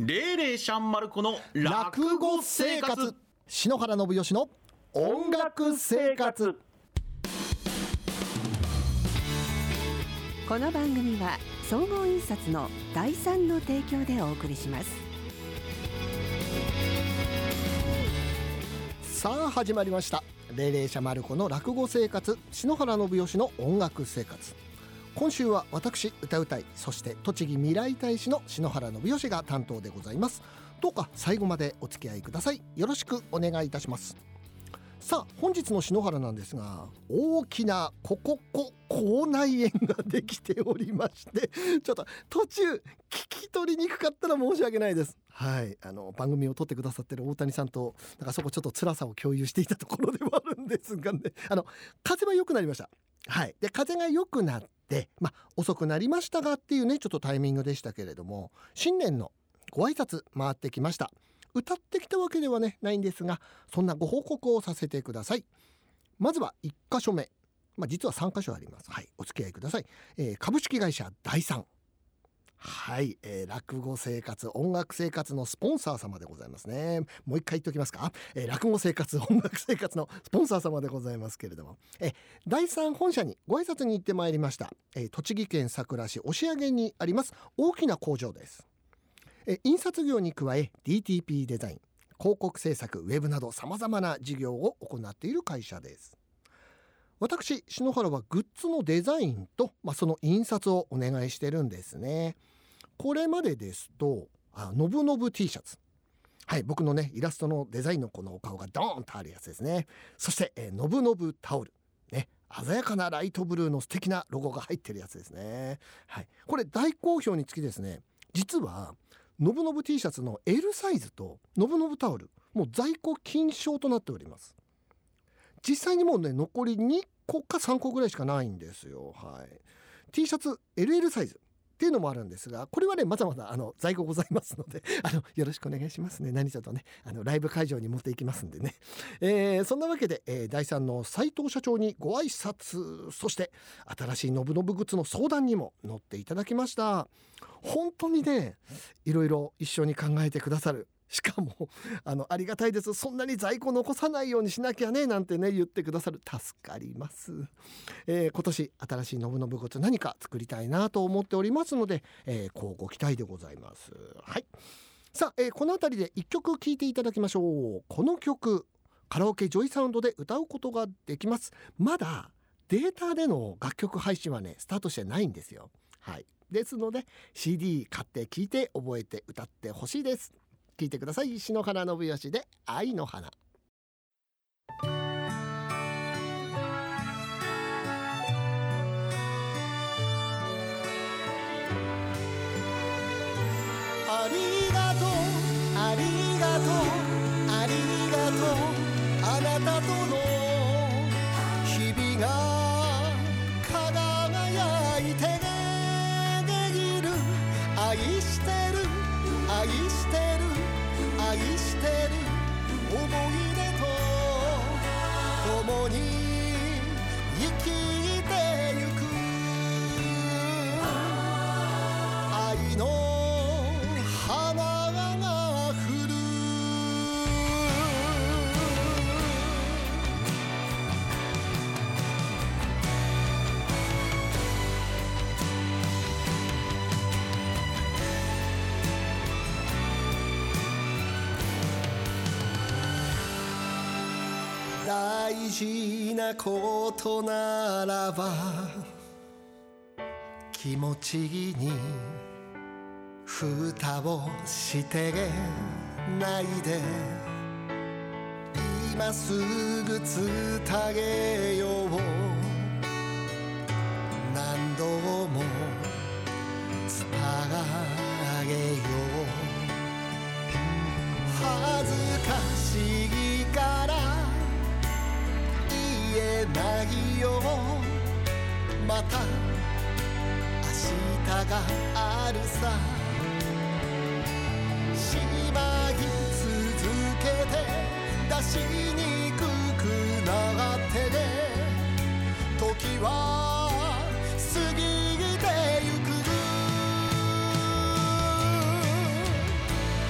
霊霊シャンマルコの落語生活。 篠原信義の音楽生活。 この番組は総合印刷の第三の提供でお送りします。 さあ始まりました、霊霊シャンマルコの落語生活、篠原信義の音楽生活。今週は私歌うたい、そして栃木未来大使の篠原信義が担当でございます。どうか最後までお付き合いください。よろしくお願いいたします。さあ本日の篠原なんですが、大きな口内炎ができておりまして、ちょっと途中聞き取りにくかったら申し訳ないです。はい、番組を撮ってくださってる大谷さんとなんかそこちょっと辛さを共有していたところではあるんですがね、風は良くなりました。はい、で風が良くなって、遅くなりましたがっていうね、ちょっとタイミングでしたけれども、新年のご挨拶回ってきました。歌ってきたわけではねないんですが、そんなご報告をさせてください。まずは1箇所目、実は3箇所あります。はい、お付き合いください。株式会社第三、はい、落語生活音楽生活のスポンサー様でございますね。もう一回言っておきますか。落語生活音楽生活のスポンサー様でございますけれども、第三本社にご挨拶に行ってまいりました。栃木県さくら市押上にあります大きな工場です。印刷業に加え DTP デザイン、広告制作、ウェブなどさまざまな事業を行っている会社です。私篠原はグッズのデザインと、その印刷をお願いしてるんですね。これまでですとのぶのぶ T シャツ、はい、僕のねイラストのデザインのこのお顔がドーンとあるやつですね。そしてのぶのぶタオルね、鮮やかなライトブルーの素敵なロゴが入ってるやつですね。はい、これ大好評につきですね、実はのぶのぶ T シャツの L サイズとのぶのぶタオル、もう在庫禁賞となっております。実際にもうね残り2個か3個ぐらいしかないんですよ。はい、T シャツ LL サイズっていうのもあるんですが、これはねまだまだ在庫ございますのでよろしくお願いしますね。何卒ねライブ会場に持っていきますんでね。そんなわけで、第三の斉藤社長にご挨拶、そして新しいのぶのぶグッズの相談にも乗っていただきました。本当にねいろいろ一緒に考えてくださる、しかもありがたいです。そんなに在庫残さないようにしなきゃねなんてね言ってくださる、助かります。今年新しいのぶのぶグッズ何か作りたいなと思っておりますので、こうご期待でございます。はい、さあ、この辺りで1曲聴いていただきましょう。この曲カラオケジョイサウンドで歌うことができます。まだデータでの楽曲配信はねスタートしてないんですよ。はい、ですので CD 買って聴いて覚えて歌ってほしいです。聞いてください。篠原信義で愛の花。ありがとうありがとうありがとう、あなたとの日々が輝いてできる、愛してる愛してる愛してる思い出と共に生きてゆく、愛の花が降る。大事なことならば気持ちに蓋をしてないで、今すぐ伝えよう、何度も伝えよう、恥ずかしいから言えないよ、また明日があるさ、しまい続けて出しにくくなってね、時は過ぎてゆく、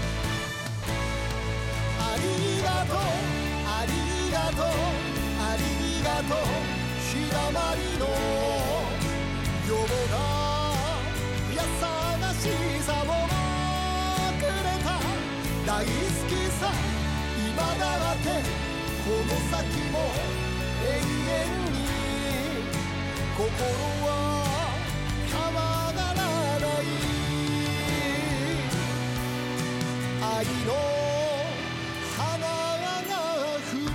とうありがとう日だまりのような優しさもくれた大好きさ今だってこの先も永遠に心は変わらない愛の花が降る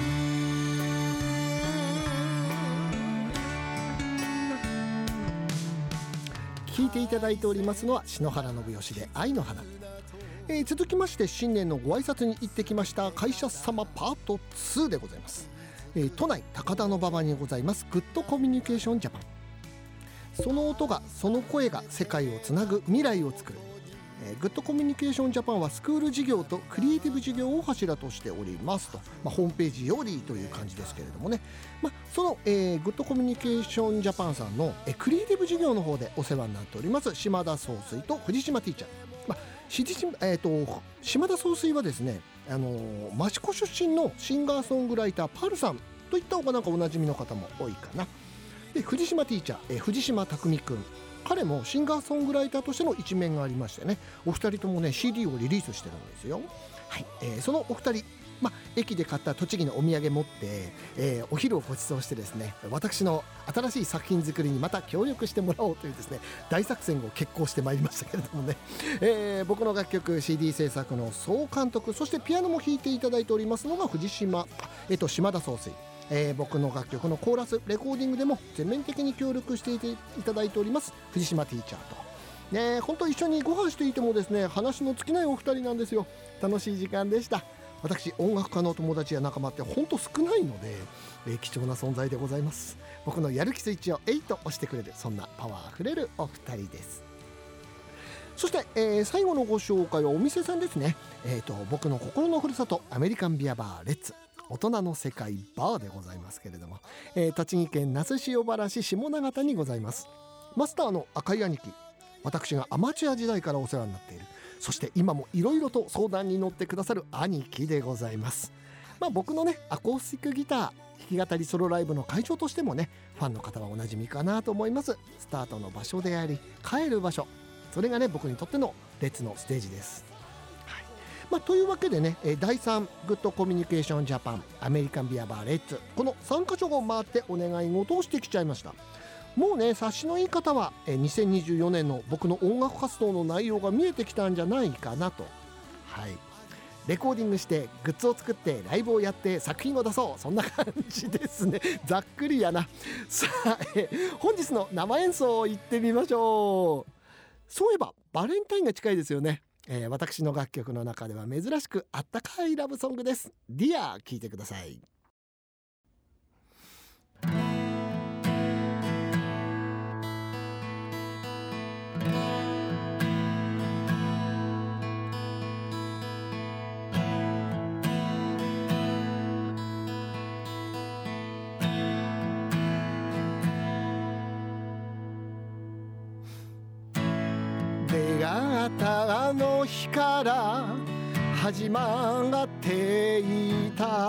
聞いていただいておりますのは篠原信義で愛の花。続きまして新年のご挨拶に行ってきました会社様パート2でございます。都内高田馬場にございますグッドコミュニケーションジャパン。その音がその声が世界をつなぐ未来を作る、グッドコミュニケーションジャパンはスクール事業とクリエイティブ事業を柱としておりますと、ホームページよりという感じですけれどもね、その、グッドコミュニケーションジャパンさんの、クリエイティブ事業の方でお世話になっております島田総帥と藤島ティーチャー、島田総帥はですね、益子出身のシンガーソングライターパルさんといった方がなんかおなじみの方も多いかな。で藤島ティーチャー、藤島匠くん、彼もシンガーソングライターとしての一面がありましてね、お二人ともね CD をリリースしてるんですよ。はい、そのお二人、駅で買った栃木のお土産持って、お昼をご馳走してですね、私の新しい作品作りにまた協力してもらおうというですね大作戦を決行してまいりましたけれどもね、僕の楽曲 CD 制作の総監督、そしてピアノも弾いていただいておりますのが島田総帥。僕の楽曲のコーラスレコーディングでも全面的に協力していただいております藤島ティーチャーとね、本当一緒にご飯していてもですね話の尽きないお二人なんですよ。楽しい時間でした。私音楽家の友達や仲間って本当少ないので、貴重な存在でございます。僕のやる気スイッチを8押してくれる、そんなパワーあふれるお二人です。そして、最後のご紹介はお店さんですね。僕の心のふるさとアメリカンビアバーレッツ大人の世界バーでございますけれども、栃木県那須塩原市下長田にございます。マスターの赤い兄貴、私がアマチュア時代からお世話になっている、そして今もいろいろと相談に乗ってくださる兄貴でございます。僕のねアコースティックギター弾き語りソロライブの会場としてもねファンの方はおなじみかなと思います。スタートの場所であり帰る場所、それがね僕にとってのレッツのステージです。というわけでね、第3グッドコミュニケーションジャパンアメリカンビアバーレッツ、この3カ所を回ってお願い事をしてきちゃいました。もうね察しのいい方は2024年の僕の音楽活動の内容が見えてきたんじゃないかなと。はい、レコーディングしてグッズを作ってライブをやって作品を出そう、そんな感じですね。ざっくりやな。さあ、本日の生演奏をいってみましょう。そういえばバレンタインが近いですよね。私の楽曲の中では珍しくあったかいラブソングです。ディア、聴いてください。出会ったあの日から始まっていた、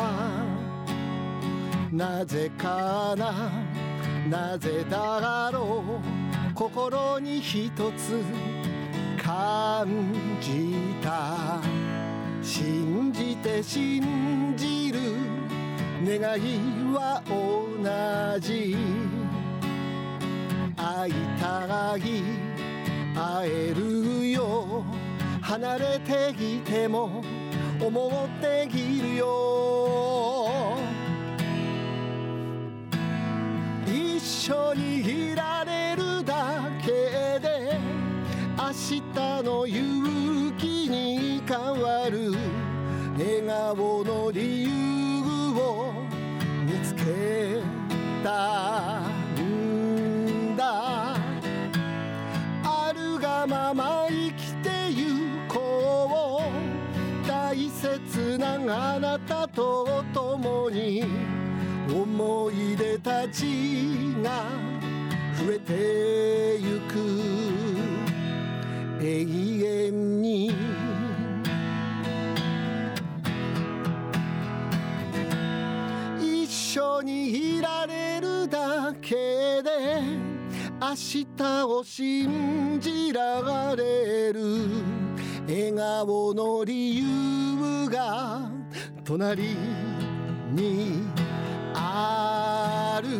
なぜかな、なぜだろう、心に一つ感じた。信じて信じる願いは同じ、会いたい会えるよ、離れていても思っているよ。一緒にいられるだけで明日の勇気に変わる、笑顔の理由を見つけたんだ。あるがまま生きてゆこう、大切なあなたと共に思い出たちが増えてゆく、永遠に一明日を信じられる笑顔の理由が隣にある。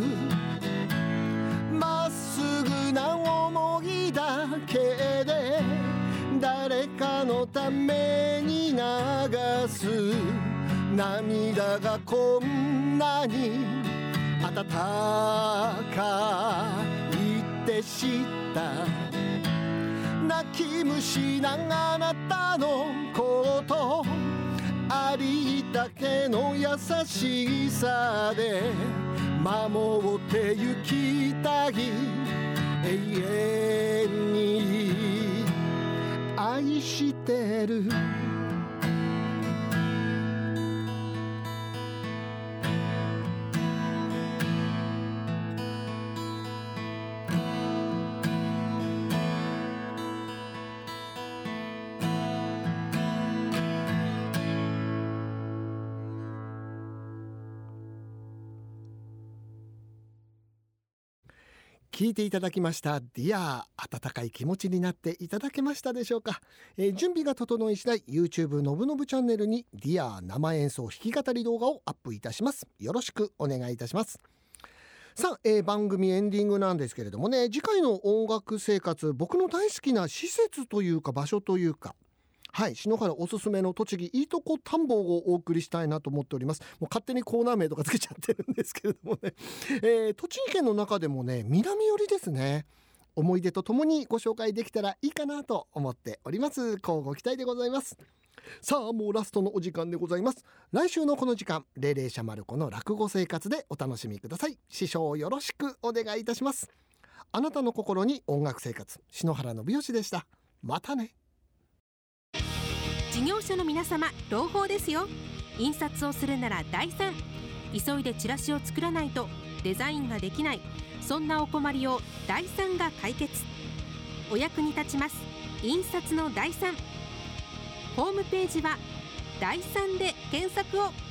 まっすぐな思いだけで誰かのために流す涙がこんなに温かいって知った。泣き虫なあなたのことありったけの優しさで守ってゆきたい。永遠に愛してる。聞いていただきましたディアー、温かい気持ちになっていただけましたでしょうか。準備が整い次第 YouTube のぶのぶチャンネルにディアー生演奏弾き語り動画をアップいたします。よろしくお願いいたします。さあ、番組エンディングなんですけれどもね、次回の音楽生活、僕の大好きな施設というか場所というか、はい、篠原おすすめの栃木いいとこ田んぼをお送りしたいなと思っております。もう勝手にコーナー名とかつけちゃってるんですけれどもね、栃木県の中でもね南寄りですね。思い出とともにご紹介できたらいいかなと思っております。乞うご期待でございます。さあ、もうラストのお時間でございます。来週のこの時間、霊々者マルコの落語生活でお楽しみください。師匠よろしくお願いいたします。あなたの心に音楽生活、篠原信義でした。またね。 事業者の皆様、朗報ですよ。印刷をするなら第3。急いでチラシを作らないとデザインができない、そんなお困りを第3が解決。お役に立ちます。印刷の第3。ホームページは第3で検索を。